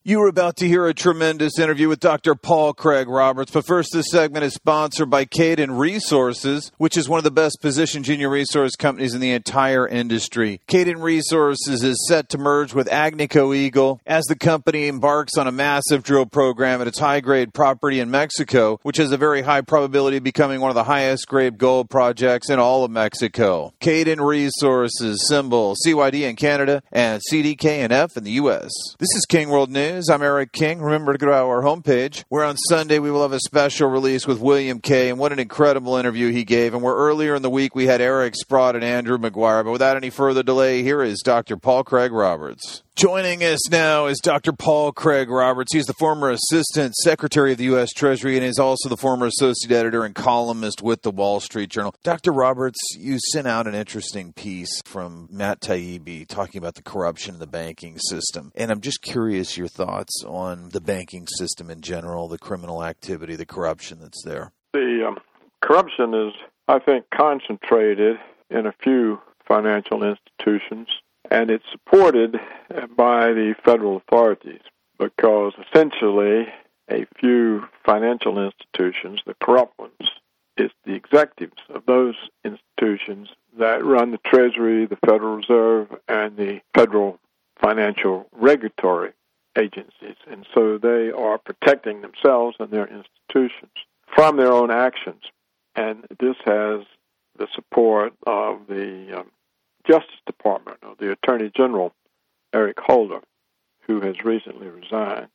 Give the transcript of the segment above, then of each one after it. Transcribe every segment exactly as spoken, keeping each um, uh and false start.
You are about to hear a tremendous interview with Doctor Paul Craig Roberts. But first, this segment is sponsored by Cadence Resources, which is one of the best positioned junior resource companies in the entire industry. Cadence Resources is set to merge with Agnico Eagle as the company embarks on a massive drill program at its high-grade property in Mexico, which has a very high probability of becoming one of the highest-grade gold projects in all of Mexico. Cadence Resources, symbol C Y D in Canada and C D K N F in the U S. This is King World News. I'm Eric King. Remember to go to our homepage, where on Sunday we will have a special release with William Kay, and what an incredible interview he gave. And where earlier in the week we had Eric Sprott and Andrew McGuire. But without any further delay, here is Doctor Paul Craig Roberts. Joining us now is Doctor Paul Craig Roberts. He's the former Assistant Secretary of the U S Treasury and is also the former Associate Editor and columnist with the Wall Street Journal. Doctor Roberts, you sent out an interesting piece from Matt Taibbi talking about the corruption in the banking system. And I'm just curious your thoughts on the banking system in general, the criminal activity, the corruption that's there. The um, corruption is, I think, concentrated in a few financial institutions. And it's supported by the federal authorities because essentially a few financial institutions, the corrupt ones, it's the executives of those institutions that run the Treasury, the Federal Reserve, and the federal financial regulatory agencies. And so they are protecting themselves and their institutions from their own actions. And this has the support of the um, Justice Department, or the Attorney General, Eric Holder, who has recently resigned.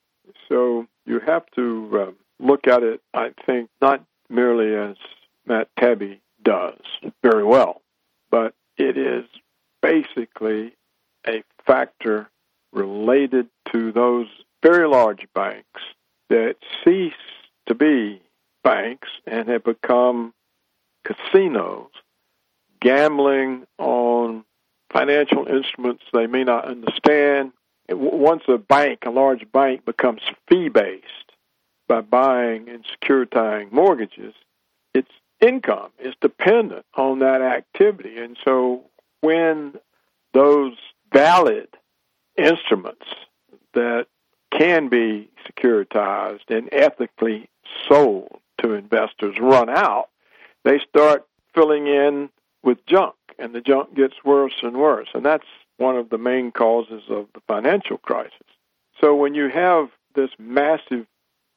So you have to uh, look at it, I think, not merely as Matt Taibbi does very well, but it is basically a factor related to those very large banks that cease to be banks and have become casinos, gambling on financial instruments they may not understand. Once a bank, a large bank, becomes fee-based by buying and securitizing mortgages, its income is dependent on that activity. And so when those valid instruments that can be securitized and ethically sold to investors run out, they start filling in with junk, and the junk gets worse and worse. And that's one of the main causes of the financial crisis. So when you have this massive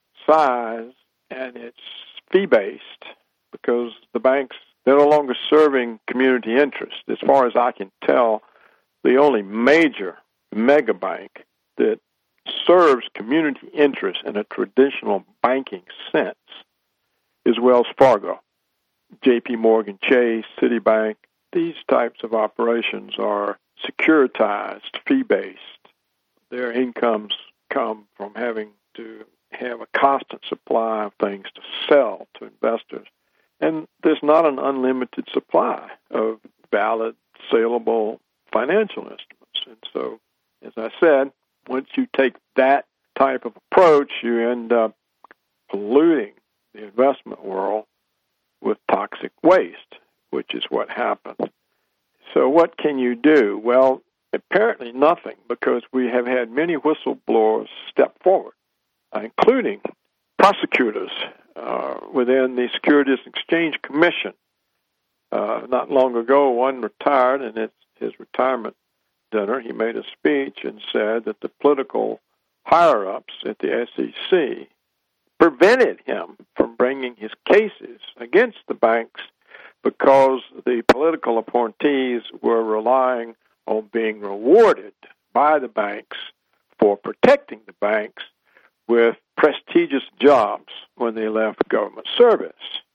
size and it's fee-based, because the banks, they're no longer serving community interest. As far as I can tell, the only major mega bank that serves community interest in a traditional banking sense is Wells Fargo. J P Morgan Chase, Citibank, these types of operations are securitized, fee-based. Their incomes come from having to have a constant supply of things to sell to investors. And there's not an unlimited supply of valid, saleable financial instruments. And so, as I said, once you take that type of approach, you end up polluting the investment world with toxic waste, which is what happened. So what can you do? Well, apparently nothing, because we have had many whistleblowers step forward, uh, including prosecutors uh, within the Securities and Exchange Commission. Uh, not long ago, one retired, and at his retirement dinner, he made a speech and said that the political higher-ups at the S E C prevented him from bringing his cases against the banks because the political appointees were relying on being rewarded by the banks for protecting the banks with prestigious jobs when they left government service.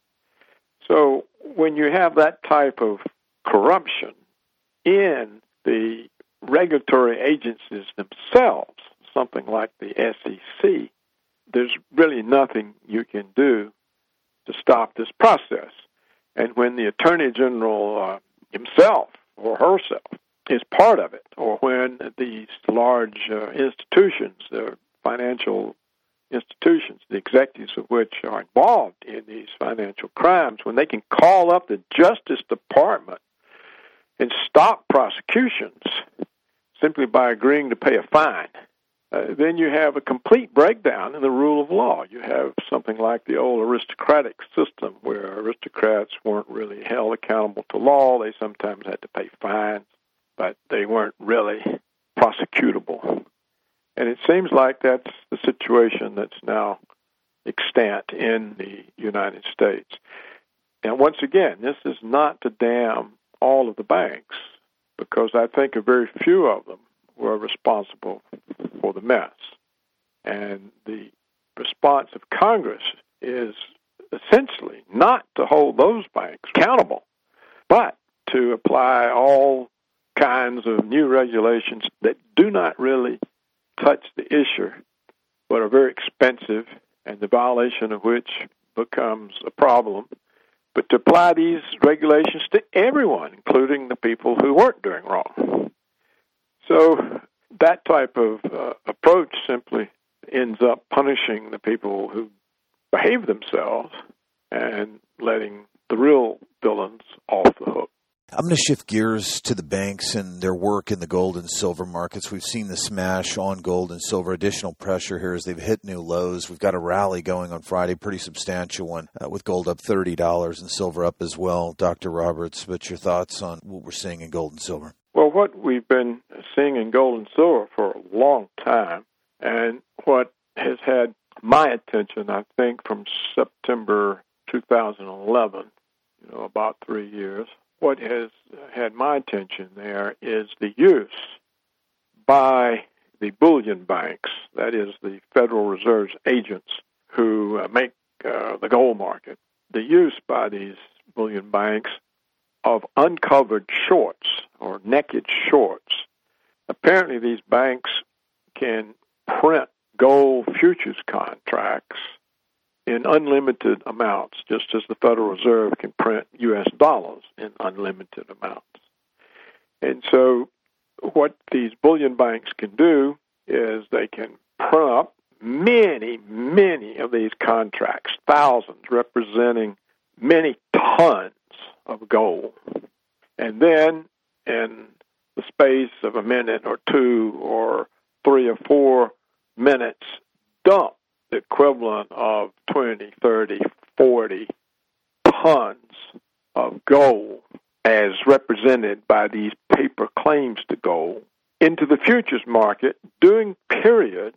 So when you have that type of corruption in the regulatory agencies themselves, something like the S E C, there's really nothing you can do to stop this process. And when the Attorney General uh, himself or herself is part of it, or when these large uh, institutions, the financial institutions, the executives of which are involved in these financial crimes, when they can call up the Justice Department and stop prosecutions simply by agreeing to pay a fine, uh, then you have a complete breakdown in the rule of law. You have something like the old aristocratic system where aristocrats weren't really held accountable to law. They sometimes had to pay fines, but they weren't really prosecutable. And it seems like that's the situation that's now extant in the United States. And once again, this is not to damn all of the banks, because I think a very few of them were responsible for the mess. And the response of Congress is essentially not to hold those banks accountable, but to apply all kinds of new regulations that do not really touch the issue, but are very expensive, and the violation of which becomes a problem. But to apply these regulations to everyone, including the people who weren't doing wrong. So that type of uh, approach simply ends up punishing the people who behave themselves and letting the real villains off the hook. I'm going to shift gears to the banks and their work in the gold and silver markets. We've seen the smash on gold and silver, additional pressure here as they've hit new lows. We've got a rally going on Friday, pretty substantial one, uh, with gold up thirty dollars and silver up as well. Doctor Roberts, what's your thoughts on what we're seeing in gold and silver? Well, what we've been seeing in gold and silver for a long time, and what has had my attention, I think, from September two thousand eleven, you know, about three years, what has had my attention there is the use by the bullion banks, that is the Federal Reserve's agents who uh, make uh, the gold market, the use by these bullion banks of uncovered shorts or naked shorts. Apparently these banks can print gold futures contracts in unlimited amounts, just as the Federal Reserve can print U S dollars in unlimited amounts. And so what these bullion banks can do is they can print up many, many of these contracts, thousands, representing many tons of gold. And then in the space of a minute or two or three or four minutes, dump the equivalent of twenty, thirty, forty tons of gold as represented by these paper claims to gold into the futures market during periods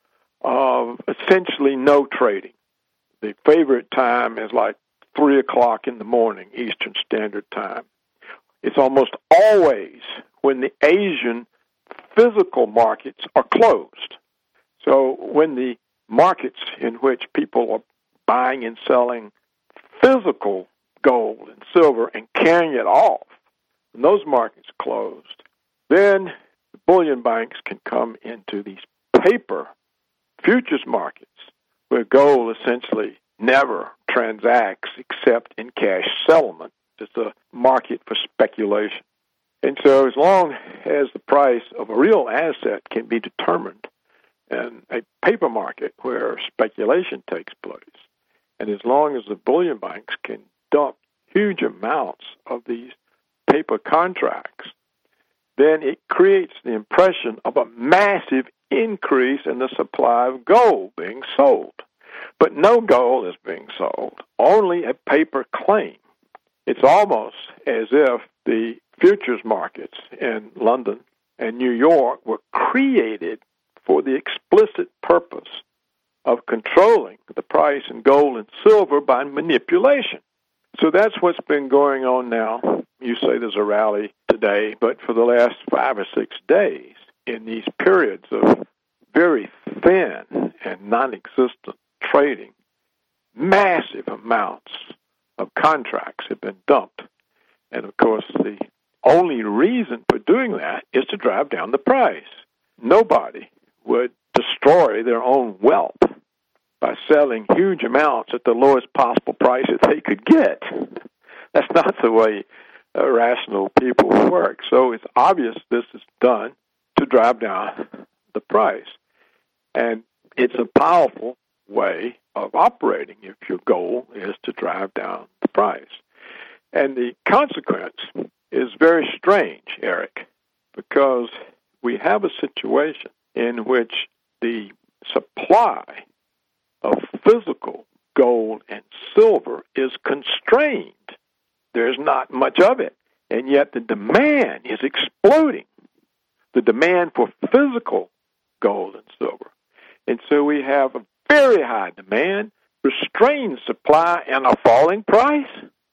of essentially no trading. The favorite time is like three o'clock in the morning, Eastern Standard Time. It's almost always when the Asian physical markets are closed. So when the markets in which people are buying and selling physical gold and silver and carrying it off, when those markets closed, then the bullion banks can come into these paper futures markets where gold essentially never transacts except in cash settlement. It's a market for speculation. And so as long as the price of a real asset can be determined in a paper market where speculation takes place, and as long as the bullion banks can dump huge amounts of these paper contracts, then it creates the impression of a massive increase in the supply of gold being sold. But no gold is being sold, only a paper claim. It's almost as if the futures markets in London and New York were created for the explicit purpose of controlling the price in gold and silver by manipulation. So that's what's been going on now. You say there's a rally today, but for the last five or six days, in these periods of very thin and non-existent trading, massive amounts of contracts have been dumped. And of course, the only reason for doing that is to drive down the price. Nobody would destroy their own wealth by selling huge amounts at the lowest possible price that they could get. That's not the way uh, rational people work. So it's obvious this is done to drive down the price. And it's a powerful way of operating if your goal is to drive down the price. And the consequence is very strange, Eric, because we have a situation in which the supply of physical gold and silver is constrained. There's not much of it, and yet the demand is exploding. The demand for physical gold and silver. And so we have a very high demand, restrained supply, and a falling price.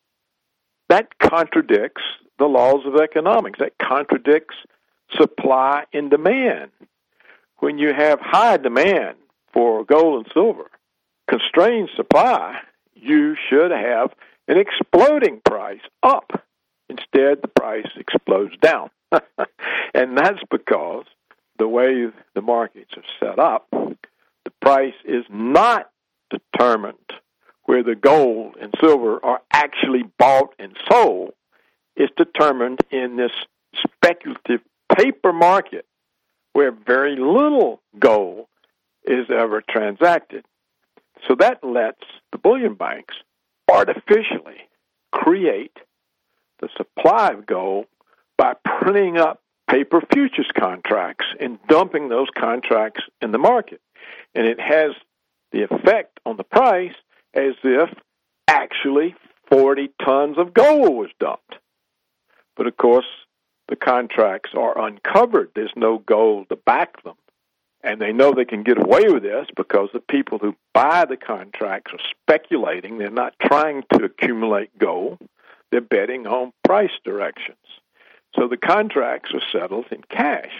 That contradicts the laws of economics. That contradicts supply and demand. When you have high demand for gold and silver, constrained supply, you should have an exploding price up. Instead, the price explodes down. And that's because the way the markets are set up, the price is not determined where the gold and silver are actually bought and sold. It's determined in this speculative paper market where very little gold is ever transacted. So that lets the bullion banks artificially create the supply of gold by printing up paper futures contracts and dumping those contracts in the market. And it has the effect on the price as if actually forty tons of gold was dumped. But of course, the contracts are uncovered. There's no gold to back them. And they know they can get away with this because the people who buy the contracts are speculating. They're not trying to accumulate gold. They're betting on price directions. So the contracts are settled in cash.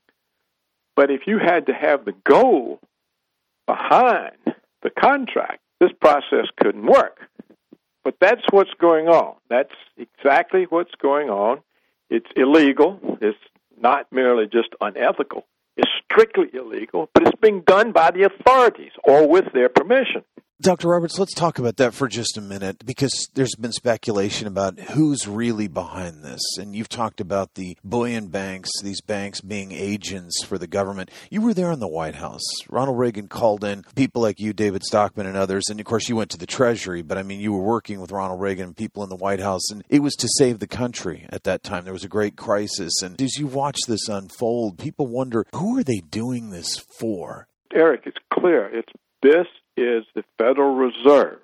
But if you had to have the gold behind the contract, this process couldn't work. But that's what's going on. That's exactly what's going on. It's illegal. It's not merely just unethical. It's strictly illegal, but it's being done by the authorities or with their permission. Doctor Roberts, let's talk about that for just a minute, because there's been speculation about who's really behind this. And you've talked about the bullion banks, these banks being agents for the government. You were there in the White House. Ronald Reagan called in people like you, David Stockman, and others. And, of course, you went to the Treasury. But, I mean, you were working with Ronald Reagan and people in the White House. And it was to save the country at that time. There was a great crisis. And as you watch this unfold, people wonder, who are they doing this for? Eric, it's clear. It's this is the Federal Reserve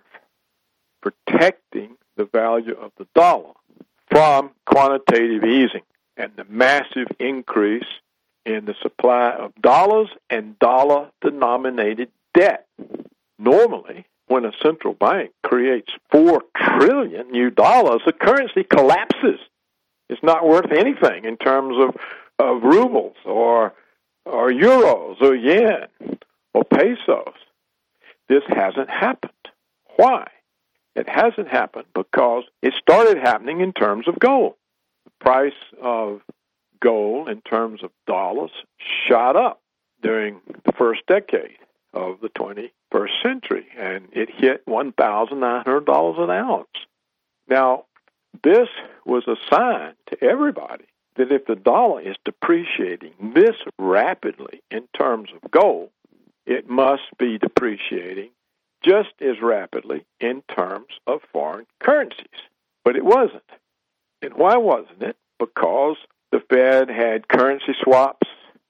protecting the value of the dollar from quantitative easing and the massive increase in the supply of dollars and dollar-denominated debt. Normally, when a central bank creates four trillion new dollars, the currency collapses. It's not worth anything in terms of, of rubles or, or euros or yen or pesos. This hasn't happened. Why? It hasn't happened because it started happening in terms of gold. The price of gold in terms of dollars shot up during the first decade of the twenty-first century, and it hit one thousand nine hundred dollars an ounce. Now, this was a sign to everybody that if the dollar is depreciating this rapidly in terms of gold, it must be depreciating just as rapidly in terms of foreign currencies. But it wasn't. And why wasn't it? Because the Fed had currency swaps.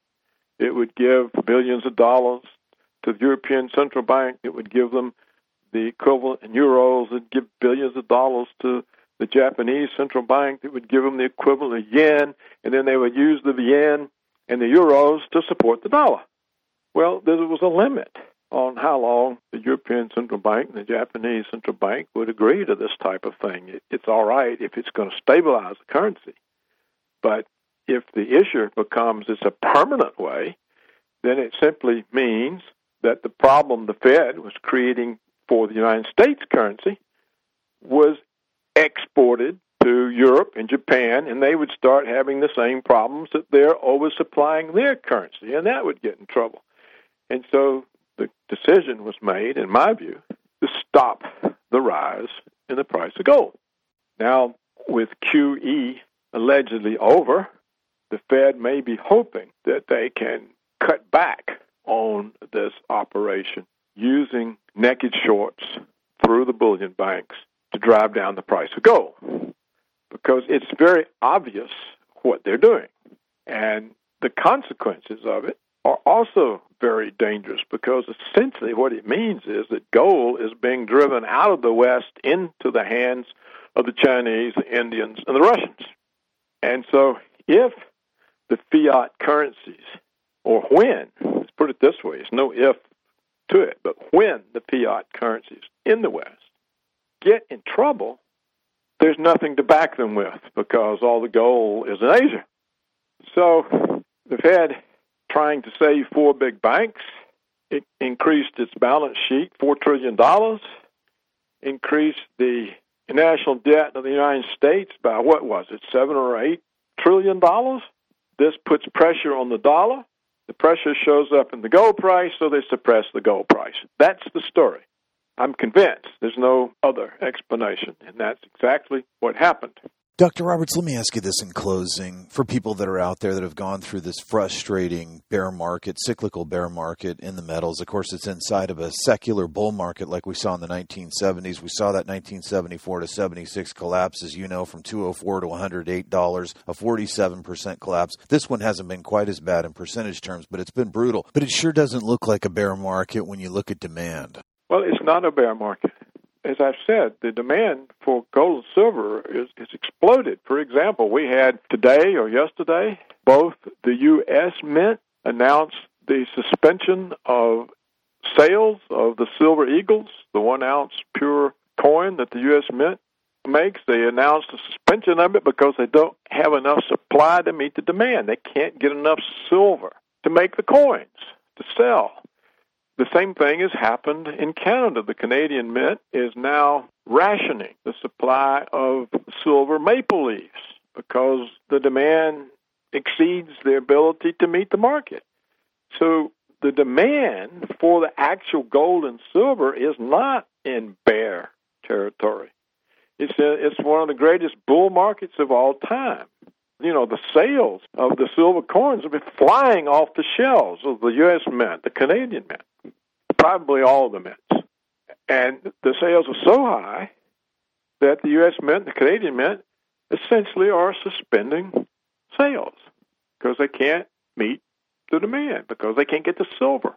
It would give billions of dollars to the European Central Bank. It would give them the equivalent in euros. It would give billions of dollars to the Japanese Central Bank. It would give them the equivalent of yen. And then they would use the yen and the euros to support the dollar. Well, there was a limit on how long the European Central Bank and the Japanese Central Bank would agree to this type of thing. It, it's all right if it's going to stabilize the currency. But if the issue becomes it's a permanent way, then it simply means that the problem the Fed was creating for the United States currency was exported to Europe and Japan, and they would start having the same problems that they're oversupplying their currency, and that would get in trouble. And so the decision was made, in my view, to stop the rise in the price of gold. Now, with Q E allegedly over, the Fed may be hoping that they can cut back on this operation using naked shorts through the bullion banks to drive down the price of gold, because it's very obvious what they're doing. And the consequences of it are also very dangerous, because essentially what it means is that gold is being driven out of the West into the hands of the Chinese, the Indians, and the Russians. And so if the fiat currencies, or when, let's put it this way, there's no if to it, but when the fiat currencies in the West get in trouble, there's nothing to back them with, because all the gold is in Asia. So the Fed, trying to save four big banks, it increased its balance sheet four trillion dollars, increased the national debt of the United States by, what was it, seven or eight trillion dollars. This puts pressure on the dollar. The pressure shows up in the gold price, so they suppress the gold price. That's the story. I'm convinced there's no other explanation, and that's exactly what happened. Doctor Roberts, let me ask you this in closing. For people that are out there that have gone through this frustrating bear market, cyclical bear market in the metals, of course, it's inside of a secular bull market like we saw in the nineteen seventies. We saw that nineteen seventy-four to seventy-six collapse, as you know, from two oh four to one hundred eight dollars, a forty-seven percent collapse. This one hasn't been quite as bad in percentage terms, but it's been brutal. But it sure doesn't look like a bear market when you look at demand. Well, it's not a bear market. As I've said, the demand for gold and silver is, is exploded. For example, we had today or yesterday, both the U S Mint announced the suspension of sales of the Silver Eagles, the one-ounce pure coin that the U S Mint makes. They announced the suspension of it because they don't have enough supply to meet the demand. They can't get enough silver to make the coins to sell. The same thing has happened in Canada. The Canadian Mint is now rationing the supply of silver maple leaves because the demand exceeds their ability to meet the market. So the demand for the actual gold and silver is not in bear territory. It's a, it's one of the greatest bull markets of all time. You know, the sales of the silver coins have been flying off the shelves of the U S Mint, the Canadian Mint, probably all of the mints. And the sales are so high that the U S Mint, the Canadian Mint, essentially are suspending sales because they can't meet the demand, because they can't get the silver.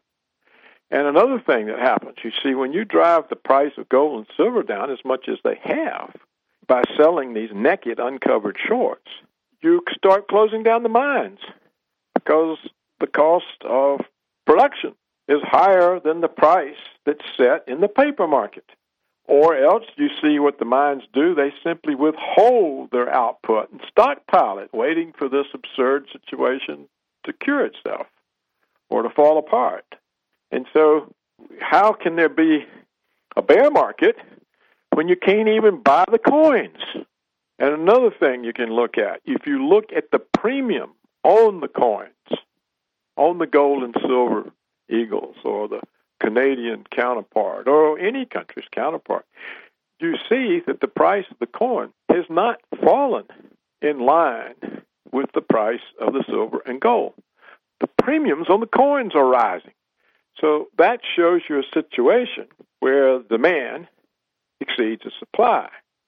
And another thing that happens, you see, when you drive the price of gold and silver down as much as they have by selling these naked, uncovered shorts, you start closing down the mines because the cost of production is higher than the price that's set in the paper market. Or else you see what the mines do, they simply withhold their output and stockpile it, waiting for this absurd situation to cure itself or to fall apart. And so how can there be a bear market when you can't even buy the coins? And another thing you can look at, if you look at the premium on the coins, on the gold and silver eagles or the Canadian counterpart or any country's counterpart, you see that the price of the coin has not fallen in line with the price of the silver and gold. The premiums on the coins are rising. So that shows you a situation where demand exceeds the supply.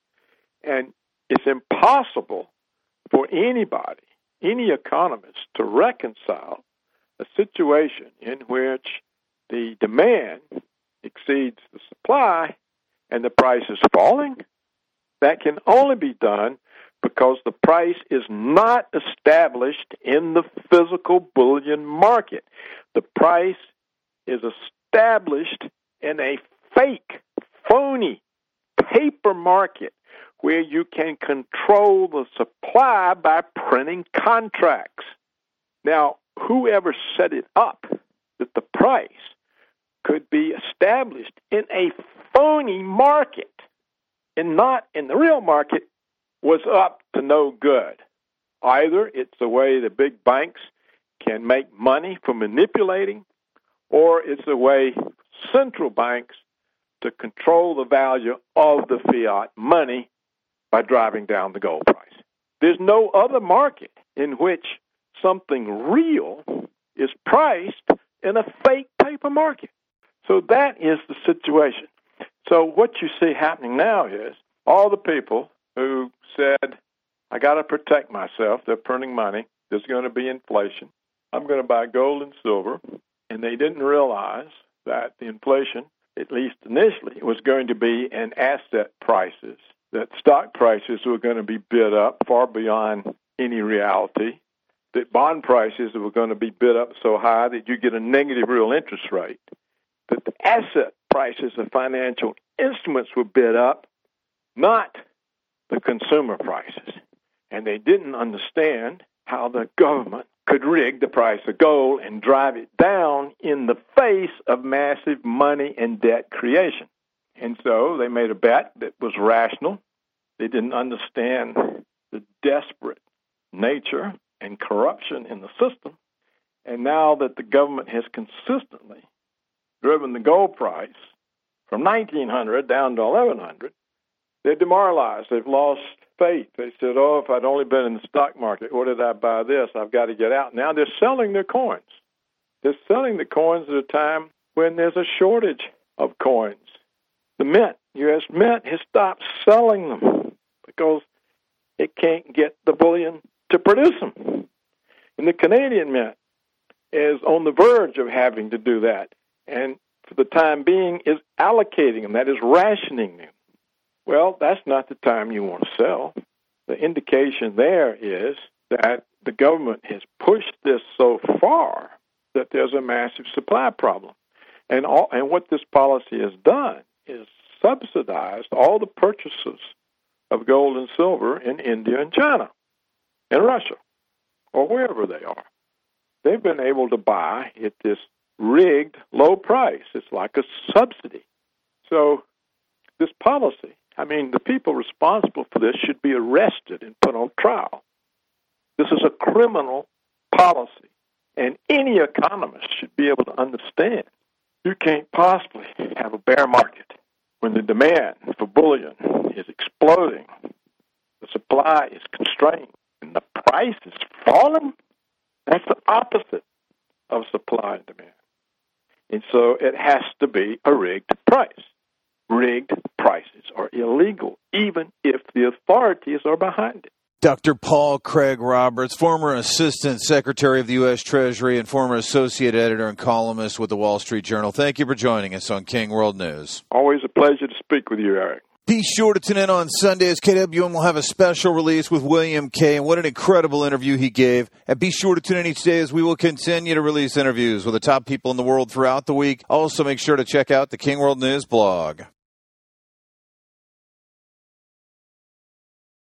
And it's impossible for anybody, any economist, to reconcile a situation in which the demand exceeds the supply and the price is falling. That can only be done because the price is not established in the physical bullion market. The price is established in a fake, phony paper market where you can control the supply by printing contracts. Now, whoever set it up that the price could be established in a phony market and not in the real market was up to no good. Either it's the way the big banks can make money from manipulating, or it's the way central banks to control the value of the fiat money by driving down the gold price. There's no other market in which something real is priced in a fake paper market. So that is the situation. So what you see happening now is all the people who said, I got to protect myself, they're printing money, there's going to be inflation, I'm going to buy gold and silver. And they didn't realize that the inflation, at least initially, was going to be in asset prices, that stock prices were going to be bid up far beyond any reality, that bond prices were going to be bid up so high that you get a negative real interest rate, that the asset prices of financial instruments were bid up, not the consumer prices. And they didn't understand how the government could rig the price of gold and drive it down in the face of massive money and debt creation. And so they made a bet that was rational. They didn't understand the desperate nature and corruption in the system. And now that the government has consistently driven the gold price from nineteen hundred down to eleven hundred, they're demoralized. They've lost faith. They said, oh, if I'd only been in the stock market, what did I buy this? I've got to get out. Now they're selling their coins. They're selling the coins at a time when there's a shortage of coins. The Mint, U S Mint, has stopped selling them because it can't get the bullion to produce them. And the Canadian Mint is on the verge of having to do that. And for the time being is allocating them, that is rationing them. Well, that's not the time you want to sell. The indication there is that the government has pushed this so far that there's a massive supply problem. And all, and what this policy has done is subsidized all the purchases of gold and silver in India and China and Russia or wherever they are. They've been able to buy at this rigged low price. It's like a subsidy. So this policy, I mean, the people responsible for this should be arrested and put on trial. This is a criminal policy, and any economist should be able to understand. You can't possibly have a bear market when the demand for bullion is exploding, the supply is constrained, and the price is falling. That's the opposite of supply and demand. And so it has to be a rigged price. Rigged prices are illegal, even if the authorities are behind it. Doctor Paul Craig Roberts, former Assistant Secretary of the U S Treasury and former Associate Editor and columnist with the Wall Street Journal. Thank you for joining us on King World News. Always a pleasure to speak with you, Eric. Be sure to tune in on Sunday as K W M will have a special release with William Kay, and what an incredible interview he gave. And be sure to tune in each day as we will continue to release interviews with the top people in the world throughout the week. Also, make sure to check out the King World News blog.